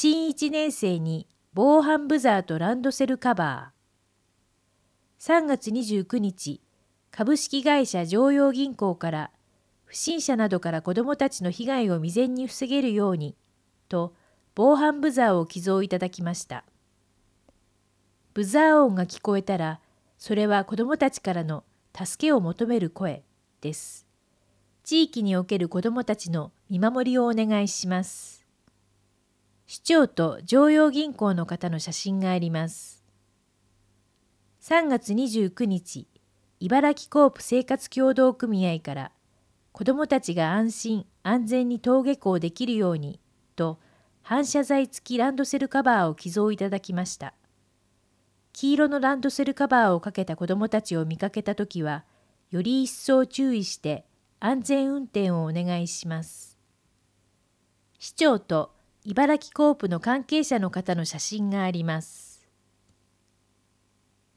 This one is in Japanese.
新1年生に防犯ブザーとランドセルカバー。3月29日、株式会社常陽銀行から不審者などから子どもたちの被害を未然に防げるようにと防犯ブザーを寄贈いただきました。ブザー音が聞こえたら、それは子どもたちからの助けを求める声です。地域における子どもたちの見守りをお願いします。市長と常陽銀行の方の写真があります。3月29日、茨城コープ生活協同組合から子どもたちが安心安全に登下校できるようにと反射材付きランドセルカバーを寄贈いただきました。黄色のランドセルカバーをかけた子どもたちを見かけたときは、より一層注意して安全運転をお願いします。市長と茨城コープの関係者の方の写真があります。